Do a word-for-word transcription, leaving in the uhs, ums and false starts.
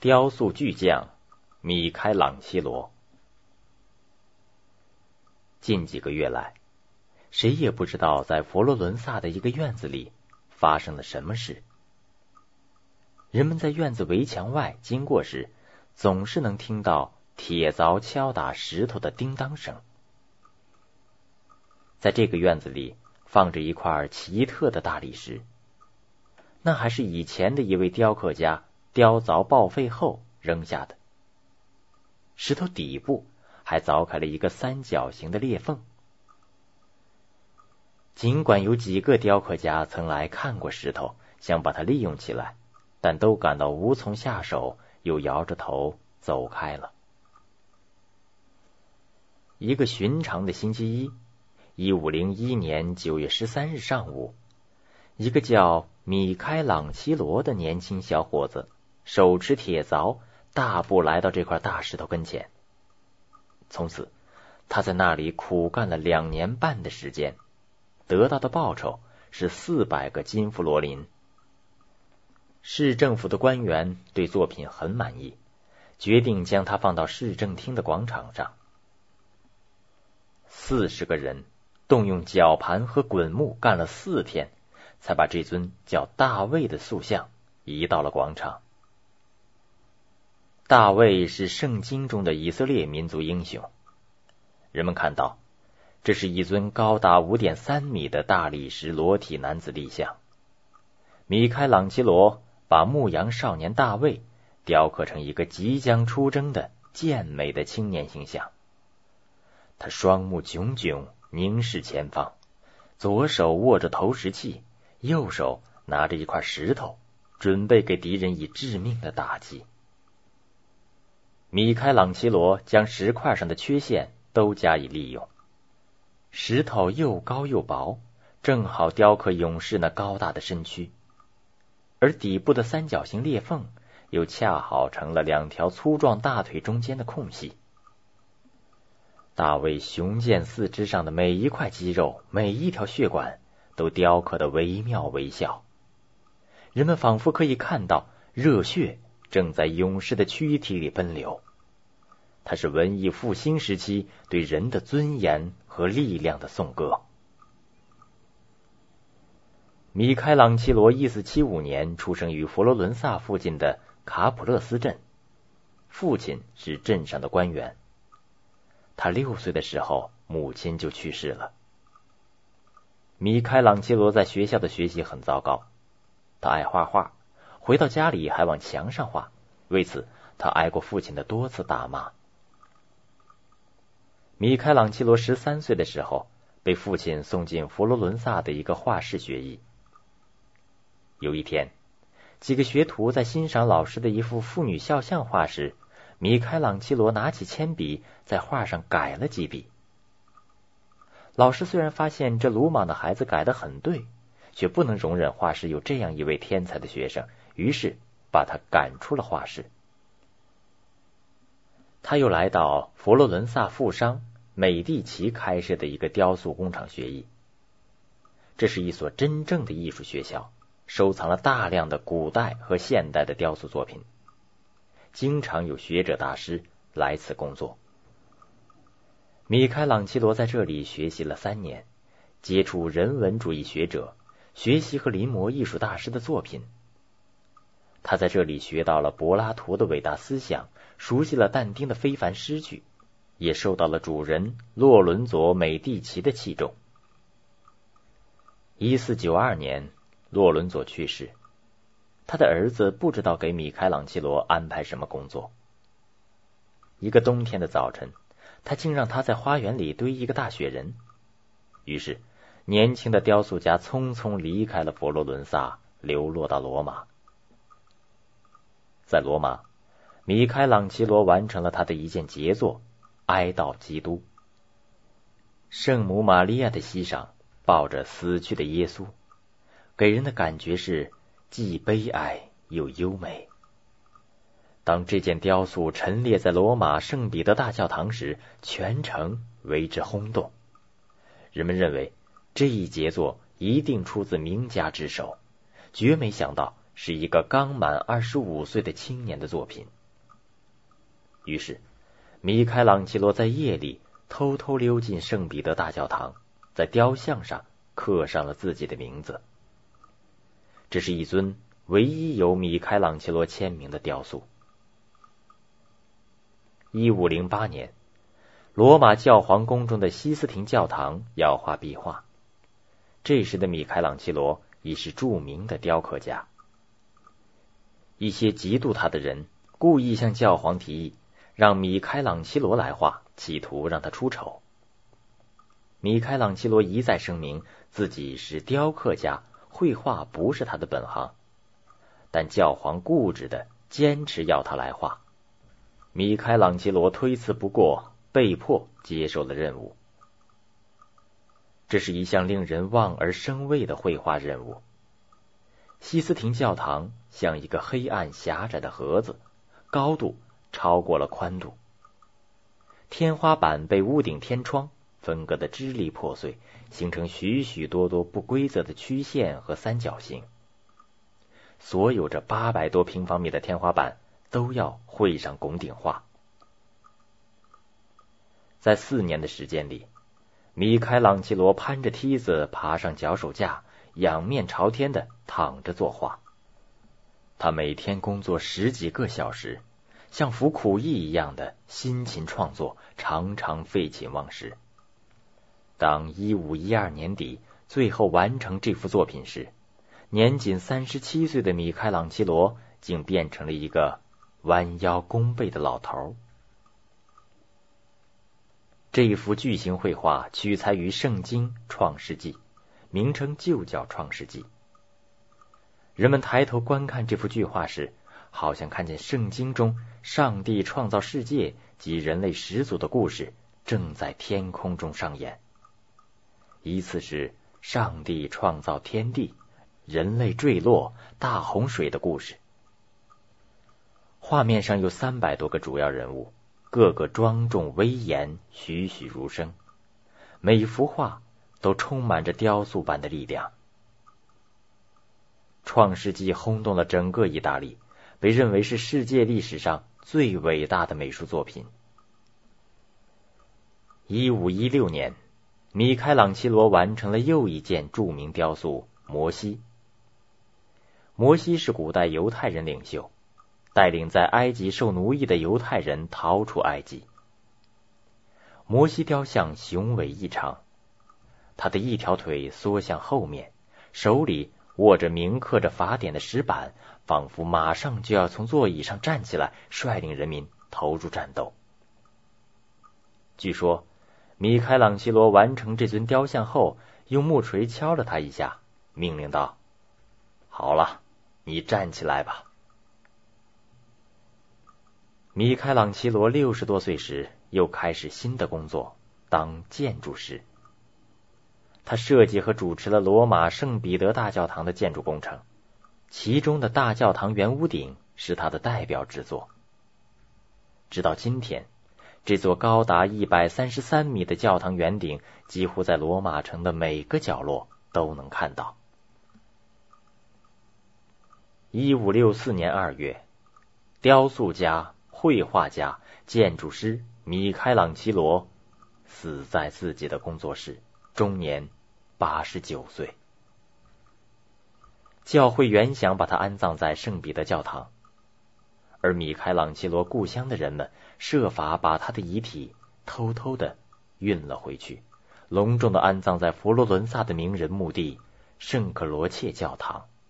雕塑巨匠米开朗基罗。近几个月来，谁也不知道在佛罗伦萨的一个院子里发生了什么事。人们在院子围墙外经过时，总是能听到铁凿敲打石头的叮当声。在这个院子里放着一块奇特的大理石，那还是以前的一位雕刻家雕凿报废后扔下的。石头底部还凿开了一个三角形的裂缝。尽管有几个雕刻家曾来看过石头，想把它利用起来，但都感到无从下手，又摇着头走开了。一个寻常的星期一，一五零一年九月十三日上午，一个叫米开朗基罗的年轻小伙子手持铁凿，大步来到这块大石头跟前。从此，他在那里苦干了两年半的时间，得到的报酬是四百个金弗罗林。市政府的官员对作品很满意，决定将它放到市政厅的广场上。四十个人动用绞盘和滚木干了四天，才把这尊叫大卫的塑像移到了广场。大卫是圣经中的以色列民族英雄。人们看到，这是一尊高达 五点三米的大理石裸体男子立像。米开朗基罗把牧羊少年大卫雕刻成一个即将出征的健美的青年形象。他双目炯炯，凝视前方，左手握着投石器，右手拿着一块石头，准备给敌人以致命的打击。米开朗基罗将石块上的缺陷都加以利用。石头又高又薄，正好雕刻勇士那高大的身躯，而底部的三角形裂缝又恰好成了两条粗壮大腿中间的空隙。大卫雄健四肢上的每一块肌肉，每一条血管都雕刻得惟妙惟肖，人们仿佛可以看到热血正在勇士的躯体里奔流。它是文艺复兴时期对人的尊严和力量的颂歌。米开朗基罗一四七五年出生于佛罗伦萨附近的卡普勒斯镇，父亲是镇上的官员。他六岁的时候，母亲就去世了。米开朗基罗在学校的学习很糟糕，他爱画画，回到家里还往墙上画，为此他挨过父亲的多次打骂。米开朗基罗十三岁的时候，被父亲送进佛罗伦萨的一个画室学艺。有一天，几个学徒在欣赏老师的一幅妇女肖像画时，米开朗基罗拿起铅笔在画上改了几笔。老师虽然发现这鲁莽的孩子改得很对，却不能容忍画室有这样一位天才的学生，于是把他赶出了画室。他又来到佛罗伦萨富商美第奇开设的一个雕塑工厂学艺。这是一所真正的艺术学校，收藏了大量的古代和现代的雕塑作品，经常有学者大师来此工作。米开朗基罗在这里学习了三年，接触人文主义学者，学习和临摹艺术大师的作品。他在这里学到了柏拉图的伟大思想，熟悉了但丁的非凡诗句，也受到了主人洛伦佐·美第奇的器重。一四九二年，洛伦佐去世，他的儿子不知道给米开朗基罗安排什么工作。一个冬天的早晨，他竟让他在花园里堆一个大雪人。于是，年轻的雕塑家匆匆离开了佛罗伦萨，流落到罗马。在罗马，米开朗基罗完成了他的一件杰作——哀悼基督。圣母玛利亚的膝上抱着死去的耶稣，给人的感觉是既悲哀又优美。当这件雕塑陈列在罗马圣彼得大教堂时，全城为之轰动。人们认为这一杰作一定出自名家之手，绝没想到是一个刚满二十五岁的青年的作品。于是，米开朗基罗在夜里偷偷溜进圣彼得大教堂，在雕像上刻上了自己的名字。这是一尊唯一由米开朗基罗签名的雕塑。一五零八年，罗马教皇宫中的西斯廷教堂要画壁画。这时的米开朗基罗已是著名的雕刻家。一些嫉妒他的人故意向教皇提议，让米开朗基罗来画，企图让他出丑。米开朗基罗一再声明自己是雕刻家，绘画不是他的本行，但教皇固执的坚持要他来画。米开朗基罗推辞不过，被迫接受了任务。这是一项令人望而生畏的绘画任务。西斯廷教堂像一个黑暗狭窄的盒子，高度超过了宽度。天花板被屋顶天窗分割得支离破碎，形成许许多多不规则的曲线和三角形。所有这八百多平方米的天花板都要绘上拱顶画。在四年的时间里，米开朗基罗攀着梯子爬上脚手架，仰面朝天的躺着作画。他每天工作十几个小时，像服苦役一样的辛勤创作，常常废寝忘食。当一五一二年底最后完成这幅作品时，年仅三十七岁的米开朗基罗竟变成了一个弯腰弓背的老头。这一幅巨型绘画取材于圣经《创世纪》，名称就叫《创世纪》。人们抬头观看这幅巨画时，好像看见圣经中上帝创造世界及人类始祖的故事正在天空中上演。依次是上帝创造天地、人类坠落、大洪水的故事。画面上有三百多个主要人物，个个庄重威严，栩栩如生，每幅画都充满着雕塑般的力量。创世纪轰动了整个意大利，被认为是世界历史上最伟大的美术作品。一五一六年，米开朗基罗完成了又一件著名雕塑《摩西》。摩西是古代犹太人领袖，带领在埃及受奴役的犹太人逃出埃及。摩西雕像雄伟异常，他的一条腿缩向后面，手里握着铭刻着法典的石板，仿佛马上就要从座椅上站起来，率领人民投入战斗。据说米开朗基罗完成这尊雕像后，用木锤敲了他一下，命令道：“好了，你站起来吧。”米开朗基罗六十多岁时，又开始新的工作，当建筑师。他设计和主持了罗马圣彼得大教堂的建筑工程，其中的大教堂圆屋顶是他的代表之作。直到今天，这座高达一百三十三米的教堂圆顶几乎在罗马城的每个角落都能看到。一五六四年二月，雕塑家、绘画家、建筑师米开朗基罗死在自己的工作室，终年八十九岁。教会原想把他安葬在圣彼得教堂，而米开朗基罗故乡的人们设法把他的遗体偷偷地运了回去，隆重地安葬在佛罗伦萨的名人墓地圣克罗切教堂。